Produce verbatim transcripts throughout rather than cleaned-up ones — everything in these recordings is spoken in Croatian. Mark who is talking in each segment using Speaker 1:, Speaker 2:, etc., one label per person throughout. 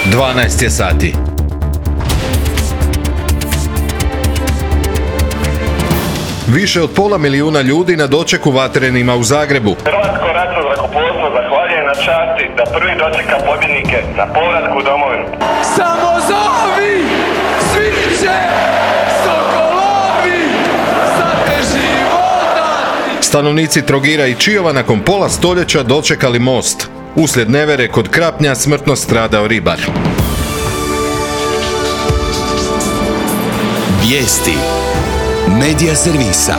Speaker 1: dvanaest je sati. Više od pola milijuna ljudi na dočeku Vatrenima u Zagrebu.
Speaker 2: Hrvatsko ratno zrakoplovstvo zahvaljuje na časti da prvi dočeka pobjednike na povratku u domovinu.
Speaker 3: Samo zovi, sviće, sokolovi, sate života.
Speaker 1: Stanovnici Trogira i Čiova nakon pola stoljeća dočekali most. Uslijed nevere kod Krapnja smrtno stradao ribar.
Speaker 4: Vijesti Medija servisa.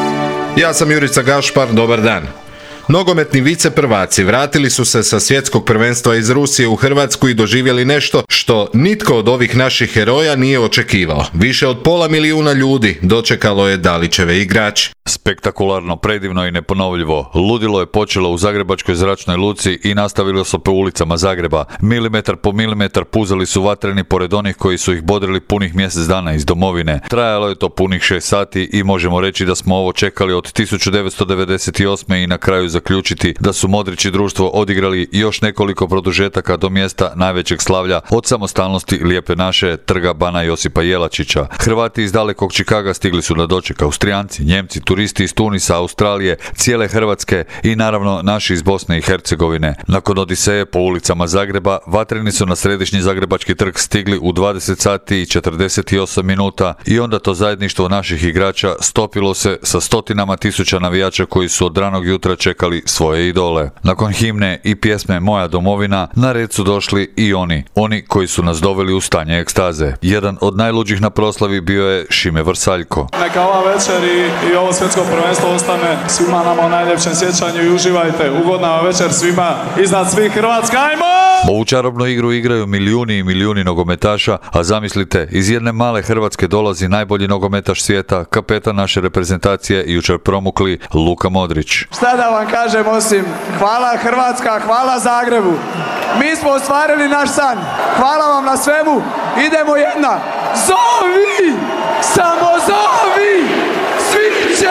Speaker 1: Ja sam Jurica Gašpar, dobar dan. Nogometni viceprvaci vratili su se sa svjetskog prvenstva iz Rusije u Hrvatsku i doživjeli nešto što nitko od ovih naših heroja nije očekivao. Više od pola milijuna ljudi dočekalo je Dalićeve igrače.
Speaker 5: Spektakularno, predivno i neponovljivo. Ludilo je počelo u zagrebačkoj zračnoj luci i nastavilo se po ulicama Zagreba. Milimetar po milimetar puzali su vatreni pored onih koji su ih bodrili punih mjesec dana iz domovine. Trajalo je to punih šest sati i možemo reći da smo ovo čekali od tisuću devetsto devedeset osme i na kraju zaključiti da su Modrić i društvo odigrali još nekoliko produžetaka do mjesta najvećeg slavlja od samostalnosti Lijepe naše, Trga Bana Josipa Jelačića. Hrvati iz dalekog Čikaga stigli su na doček, Austrijanci, Njemci, turisti iz Tunisa, Australije, cijele Hrvatske i naravno naši iz Bosne i Hercegovine. Nakon odiseje po ulicama Zagreba, vatreni su na središnji zagrebački trg stigli u dvadeset sati i četrdeset osam minuta i onda to zajedništvo naših igrača stopilo se sa stotinama tisuća navijača koji su od ranog jutra čekali svoje idole. Nakon himne i pjesme Moja domovina, na red su došli i oni, oni koji su nas doveli u stanje ekstaze. Jedan od najluđih na proslavi bio je Šime Vrsaljko.
Speaker 6: Neka ova večer i, i ovo svjetsko prvenstvo ostane svima nama u najljepšem sjećanju i uživajte. Ugodna vam večer svima, iznad svih Hrvatska, ajmo!
Speaker 5: Ovu čarobnu igru igraju milijuni i milijuni nogometaša, a zamislite, iz jedne male Hrvatske dolazi najbolji nogometaš svijeta, kapetan naše reprezentacije i jučer promukli Luka Modrić.
Speaker 6: Šta da vam kažem osim hvala Hrvatska, hvala Zagrebu. Mi smo ostvarili naš san. Hvala vam na svemu. Idemo jedna. Zovi! Samo zovi! Sviće!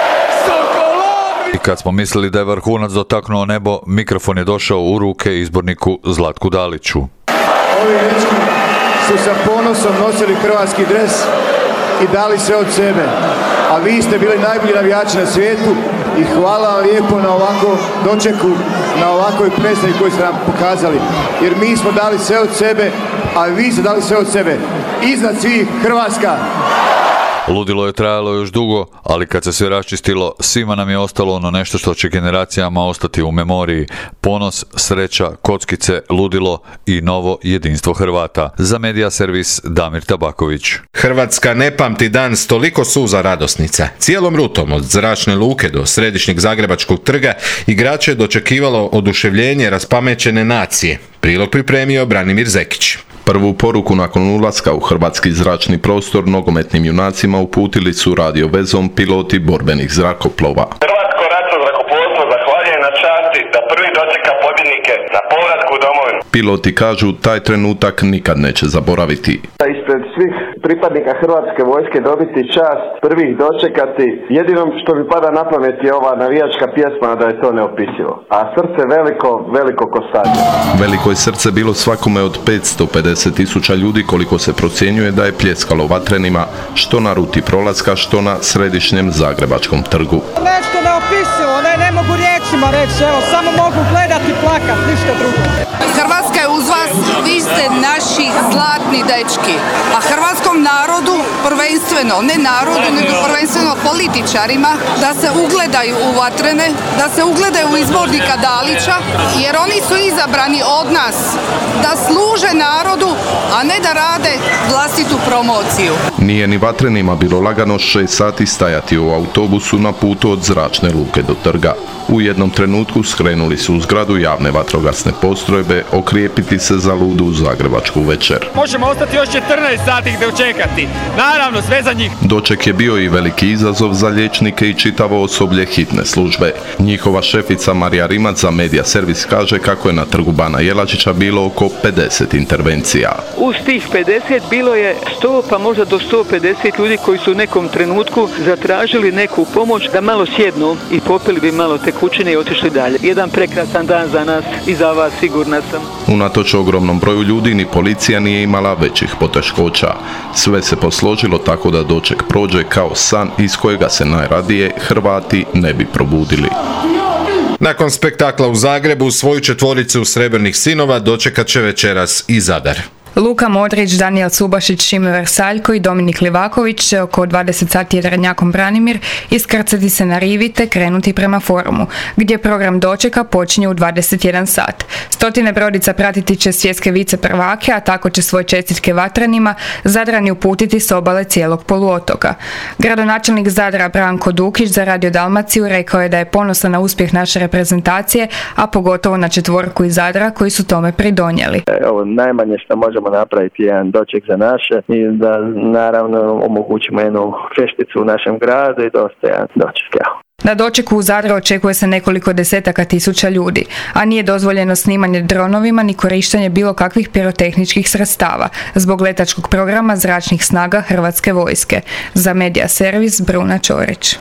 Speaker 6: Sokolovi!
Speaker 5: I kad smo mislili da je vrhunac dotaknuo nebo, mikrofon je došao u ruke izborniku Zlatku Daliću.
Speaker 7: Ovi dečki su sa ponosom nosili hrvatski dres i dali sve od sebe. A vi ste bili najbolji navijači na svijetu i hvala vam lijepo na ovakvom dočeku, na ovakvoj predstavi koju ste nam pokazali. Jer mi smo dali sve od sebe, a vi ste dali sve od sebe. Iznad svih Hrvatska!
Speaker 5: Ludilo je trajalo još dugo, ali kad se sve raščistilo, svima nam je ostalo ono nešto što će generacijama ostati u memoriji. Ponos, sreća, kockice, ludilo i novo jedinstvo Hrvata. Za Medija servis Damir Tabaković.
Speaker 1: Hrvatska ne pamti dan s toliko suza radosnica. Cijelom rutom od zračne luke do središnjeg zagrebačkog trga igrače je dočekivalo oduševljenje raspamećene nacije. Prilog pripremio Branimir Zekić.
Speaker 8: Prvu poruku nakon ulaska u hrvatski zračni prostor nogometnim junacima uputili su radiovezom piloti borbenih zrakoplova.
Speaker 2: Hrvatsko ratno zrakoplovstvo zahvaljuje na časti da prvi dočeka pobjednike na povratku u domovinu.
Speaker 8: Piloti kažu taj trenutak nikad neće zaboraviti.
Speaker 9: Ispred svih pripadnika Hrvatske vojske dobiti čast, prvih dočekati. Jedino što mi pada na pamet je ova navijačka pjesma, da je to neopisivo. A srce veliko, veliko ko sadnje.
Speaker 8: Veliko je srce bilo svakome od petsto pedeset tisuća ljudi koliko se procjenjuje da je pljeskalo vatrenima što na ruti prolaska, što na središnjem zagrebačkom trgu.
Speaker 10: Nešto neopisivo, ne, ne mogu riječima reći, evo, samo mogu gledati i plakati, ništa drugo.
Speaker 11: Hrvatska je uz vas, vi ste naši zlatni dečki, a hrvatskom narodu prvenstveno, ne narodu, nego prvenstveno političarima, da se ugledaju u vatrene, da se ugledaju u izbornika Dalića, jer oni su izabrani od nas da služe narodu, a ne da rade vlastitu promociju.
Speaker 8: Nije ni vatrenima bilo lagano šest sati stajati u autobusu na putu od zračne luke do trga. U jednom trenutku skrenuli su u zgradu javne vatrogasne postrojbe okrijepiti se za ludu zagrebačku večer.
Speaker 12: Možemo ostati još četrnaest sati gdje očekati. Naravno, sve za njih.
Speaker 8: Doček je bio i veliki izazov za liječnike i čitavo osoblje hitne službe. Njihova šefica Marija Rimac za Medija servis kaže kako je na trgu Bana Jelačića bilo oko pedeset intervencija.
Speaker 13: Uz tih pedeset bilo je sto pa možda do sto pedeset ljudi koji su u nekom trenutku zatražili neku pomoć da malo sjednu i popili bi malo tekućine i otišli dalje. Jedan prekrasan dan za nas i za vas, sigurna sam.
Speaker 8: Unatoč ogromnom broju ljudi ni policija nije imala većih poteškoća. Sve se posložilo tako da doček prođe kao san iz kojega se najradije Hrvati ne bi probudili.
Speaker 1: Nakon spektakla u Zagrebu, svoju četvoricu srebrnih sinova dočekat će večeras i Zadar.
Speaker 14: Luka Modrić, Danijel Subašić, Šime Vrsaljko i Dominik Livaković će oko dvadeset sati jedrenjakom Branimir iskrcati se na rivi te krenuti prema forumu, gdje program dočeka počinje u dvadeset jedan sat. Stotine brodica pratiti će svjetske vice prvake, a tako će svoje čestitke Vatranima Zadrani uputiti s obale cijelog poluotoka. Gradonačelnik Zadra Branko Dukić za Radio Dalmaciju rekao je da je ponosan na uspjeh naše reprezentacije, a pogotovo na četvorku iz Zadra koji su tome pridonijeli.
Speaker 15: Ovo najmanje što možemo napraviti jedan doček za naše i da naravno omogućimo jednu fešticu u našem gradu i dostojan doček.
Speaker 14: Na dočeku u Zadru očekuje se nekoliko desetaka tisuća ljudi, a nije dozvoljeno snimanje dronovima ni korištenje bilo kakvih pirotehničkih sredstava zbog letačkog programa zračnih snaga Hrvatske vojske. Za Medija Servis Bruna Čorić.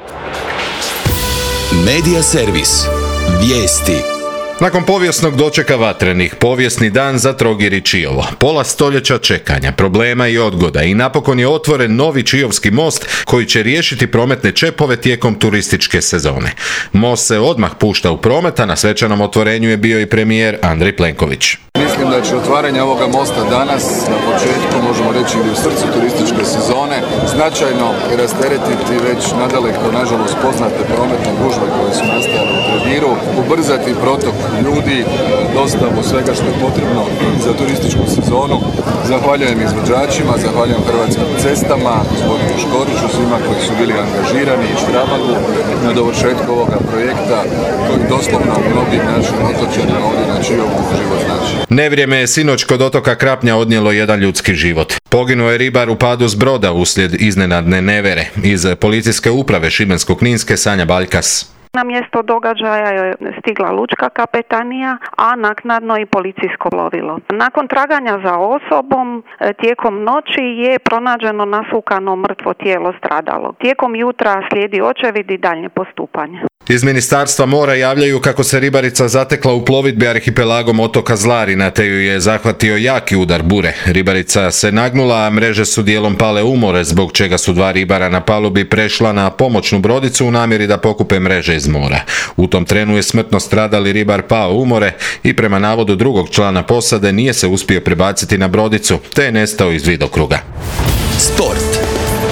Speaker 4: Medija Servis. Vijesti.
Speaker 1: Nakon povijesnog dočeka Vatrenih, povijesni dan za Trogir i Čiovo. Pola stoljeća čekanja, problema i odgoda i napokon je otvoren novi Čiovski most koji će riješiti prometne čepove tijekom turističke sezone. Most se odmah pušta u promet, a na svečanom otvorenju je bio i premijer Andrej Plenković.
Speaker 16: Mislim da će otvaranje ovoga mosta danas, na početku, možemo reći i u srcu turističke sezone, značajno rasteretiti već nadaleko, nažalost, poznate prometne gužve koje su nastajale u Trogiru, ubrzati protok ljudi, dostavu svega što je potrebno za turističku sezonu. Zahvaljujem izvođačima, zahvaljujem Hrvatskim cestama, gospodinu Škoriću, svima koji su bili angažirani i Štrabagu na dovršetku ovoga projekta koji doslovno mnogim našim otočanima ovdje na Čiovu život znači.
Speaker 1: Nevrijeme je sinoć kod otoka Krapnja odnijelo jedan ljudski život. Poginuo je ribar u padu s broda uslijed iznenadne nevere. Iz policijske uprave Šibensko-kninske Sanja Baljkas.
Speaker 17: Na mjesto događaja je stigla lučka kapetanija, a naknadno i policijsko plovilo. Nakon traganja za osobom, tijekom noći je pronađeno nasukano mrtvo tijelo stradalog. Tijekom jutra slijedi očevid i daljnje postupanje.
Speaker 1: Iz Ministarstva mora javljaju kako se ribarica zatekla u plovidbi arhipelagom otoka Zlarina, te ju je zahvatio jaki udar bure. Ribarica se nagnula, a mreže su dijelom pale u more, zbog čega su dva ribara na palubi prešla na pomoćnu brodicu u namjeri da pokupe mreže iz mora. U tom trenu je smrtno stradali ribar pao u more i prema navodu drugog člana posade nije se uspio prebaciti na brodicu, te je nestao iz vidokruga.
Speaker 4: Sport.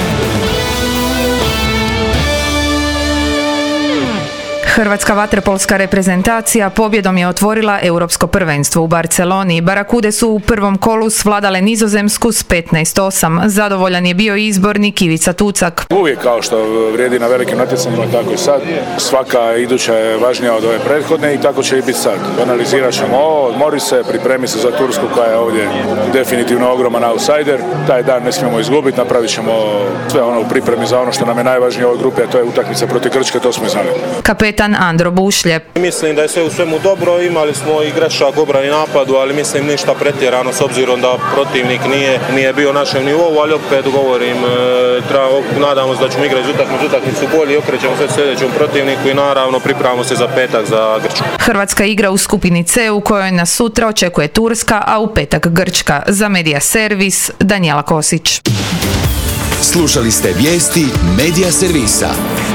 Speaker 14: Hrvatska vaterpolska reprezentacija pobjedom je otvorila europsko prvenstvo u Barceloni. Barakude su u prvom kolu svladale Nizozemsku s petnaest osam. Zadovoljan je bio i izbornik Ivica Tucak.
Speaker 18: Uvijek kao što vrijedi na velikim natjecanjima, tako i sad. Svaka iduća je važnija od ove prethodne i tako će i biti sad. Analizirat ćemo ovo, odmori se, pripremi se za Tursku koja je ovdje definitivno ogroman outsider. Taj dan ne smijemo izgubiti, napravit ćemo sve ono u pripremi za ono što nam je najvažnije u ovoj grupi, a to je utakmica protiv Grčke, to smo i znali.
Speaker 14: Kapetan Andro Bušlje.
Speaker 19: Mislim da je sve u svemu dobro, imali smo i grešak u obrani napadu, ali mislim ništa pretjerano s obzirom da protivnik nije, nije bio na našem nivou, ali opet govorim, treba, nadamo se da ćemo igrati utakmicu, utakmicu bolje i okrećemo sve sljedećem protivniku i naravno pripremamo se za petak za Grčku.
Speaker 14: Hrvatska igra u skupini C u kojoj nas sutra očekuje Turska, a u petak Grčka. Za Medija Servis Danijela Kosić.
Speaker 4: Slušali ste vijesti Medija Servisa.